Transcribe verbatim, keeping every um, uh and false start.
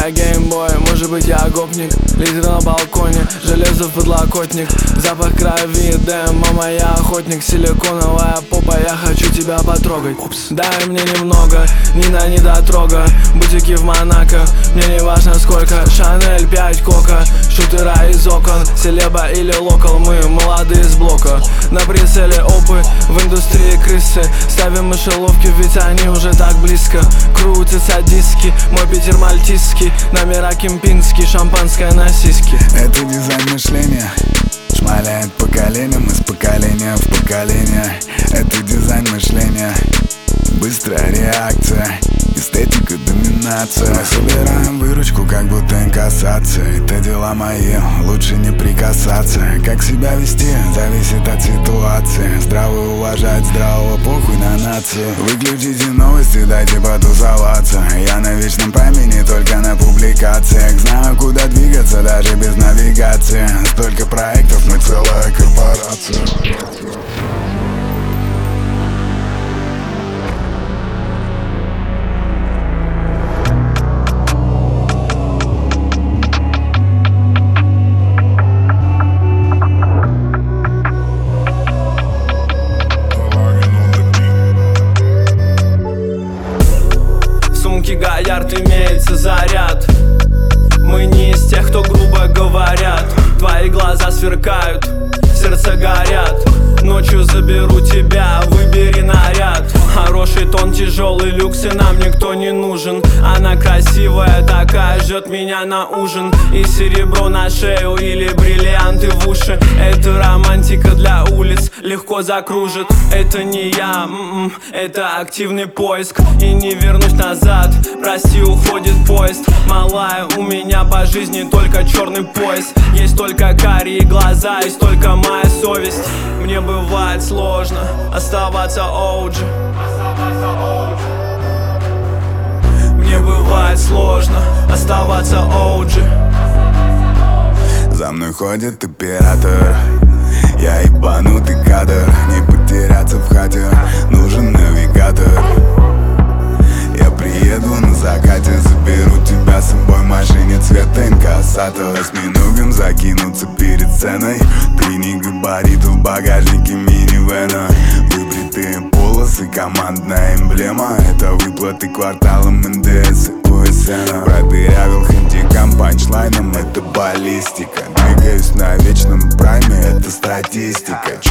я геймбой, может быть я гопник. Лидер на балконе, железо в подлокотник. Запах крови, демо, моя охотник. Силиконовая попа, я хочу тебя потрогать. Упс. Дай мне немного, ни на недотрога. Бутики в Монако, мне не важно сколько. Шанель, пять кока, шутера из окон. Селеба или локал, мы молодые с блока. На прицеле опы, в индустрии крысы. Ставим мышеловки, ведь они уже так близко. Крутятся диски, мой Питер мальтийский. Номера кемпинский, шампанское на сиськи. Это дизайн мышления, шмаляет поколением из поколения в поколение. Это дизайн мышления, быстрая реакция, эстетика, доминация. Мы собираем выручку, как будто инкассация. Это дела мои, лучше не прикасаться. Как себя вести, зависит от ситуации. Здраво уважать здравого, похуй на нацию. Выключите новости, дайте потусоваться. Я на вечном памяти, только на публикациях. Знаю, куда двигаться, даже без навигации. Столько проектов, мы целая корпорация. Гаярд имеется заряд. Мы не из тех, кто грубо говорят. Твои глаза сверкают, сердца горят. Ночью заберу тебя, выбери наряд. Хороший тон, тяжелый люкс, и нам никто не нужен. Она красивая такая, ждет меня на ужин. И серебро на шею или бриллианты в уши. Это романтика для улиц, легко закружит. Это не я, м-м, это активный поиск. И не вернусь назад, прости, уходит поезд. Малая, у меня по жизни только черный пояс. Есть только карие глаза, есть только моя совесть. Мне бывает сложно оставаться оу джи. Мне бывает сложно оставаться оу джи. За мной ходит оператор, я ебанутый кадр. Не потеряться в хате, нужен навигатор. Я приеду на закате, заберу тебя с собой в машине цвета инкассатор. Осьминогом закинуться перед сценой. Три габарита в багажнике минивэна. Выбритые полосы, командная эмблема. Это выплаты кварталом эн дэ эс и у эс эн. Продырявил хэндикам панчлайном, это баллистика. Двигаюсь на вечном прайме, это статистика.